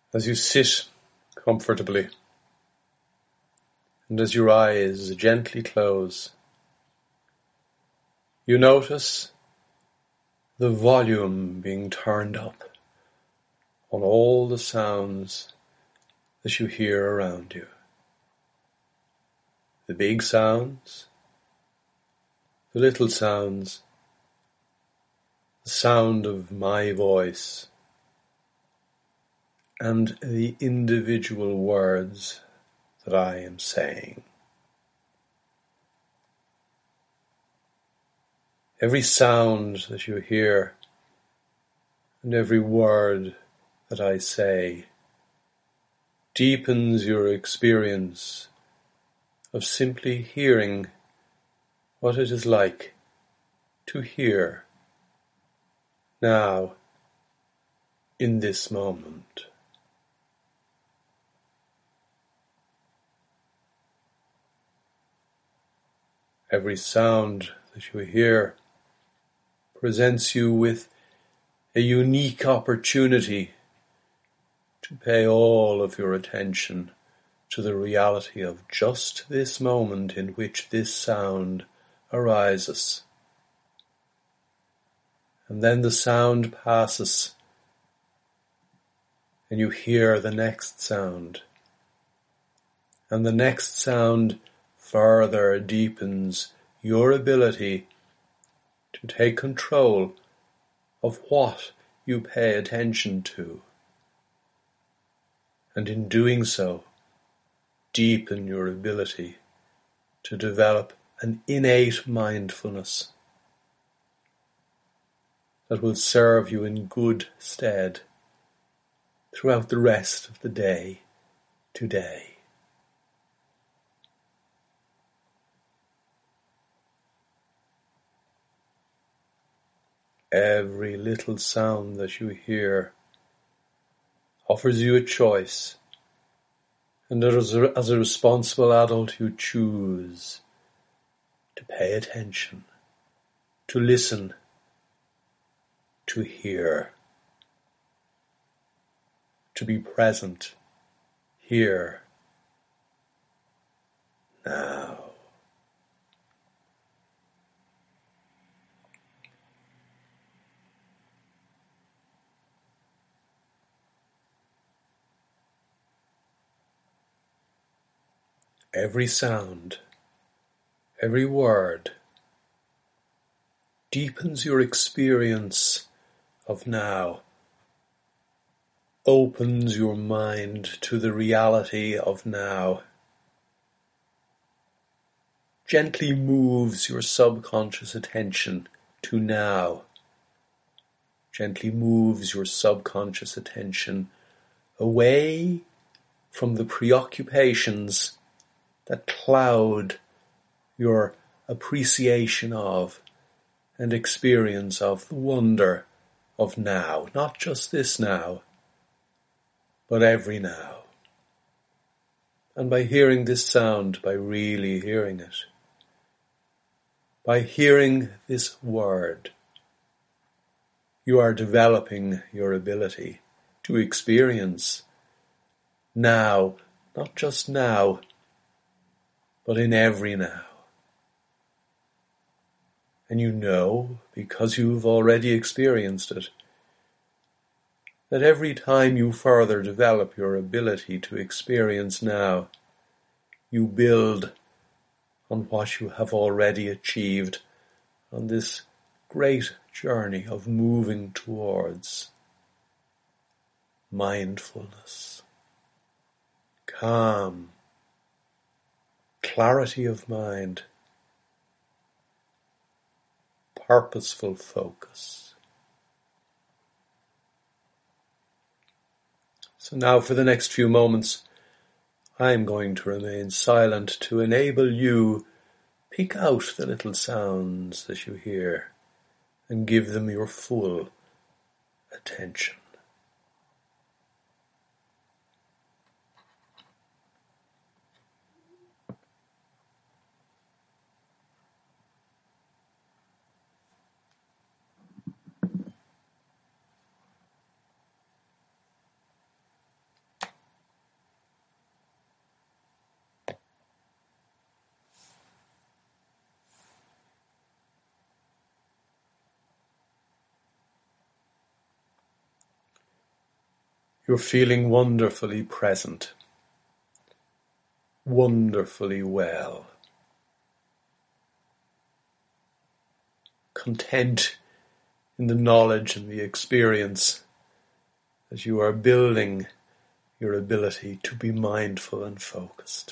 As you sit comfortably and as your eyes gently close, you notice the volume being turned up on all the sounds that you hear around you. The big sounds, the little sounds, the sound of my voice, and the individual words that I am saying. Every sound that you hear and every word that I say deepens your experience of simply hearing what it is like to hear now in this moment. Every sound that you hear presents you with a unique opportunity to pay all of your attention to the reality of just this moment in which this sound arises. And then the sound passes and you hear the next sound. And the next sound further deepens your ability to take control of what you pay attention to. And in doing so, deepen your ability to develop an innate mindfulness that will serve you in good stead throughout the rest of the day today. Every little sound that you hear offers you a choice, and as a responsible adult you choose to pay attention, to listen, to hear, to be present here, now. Every sound, every word deepens your experience of now, opens your mind to the reality of now, gently moves your subconscious attention to now, gently moves your subconscious attention away from the preoccupations that cloud your appreciation of and experience of the wonder of now, not just this now, but every now. And by hearing this sound, by really hearing it, by hearing this word, you are developing your ability to experience now, not just now, but in every now. And you know, because you've already experienced it, that every time you further develop your ability to experience now, you build on what you have already achieved on this great journey of moving towards mindfulness, calm, clarity of mind, purposeful focus. So now for the next few moments, I'm going to remain silent to enable you pick out the little sounds that you hear and give them your full attention. You're feeling wonderfully present, wonderfully well, content in the knowledge and the experience as you are building your ability to be mindful and focused.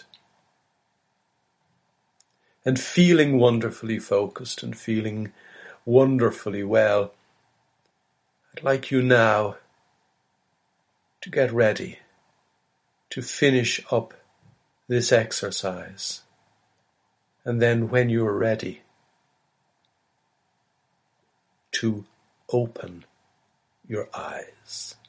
And feeling wonderfully focused and feeling wonderfully well, I'd like you now to get ready to finish up this exercise. And then when you're ready, to open your eyes.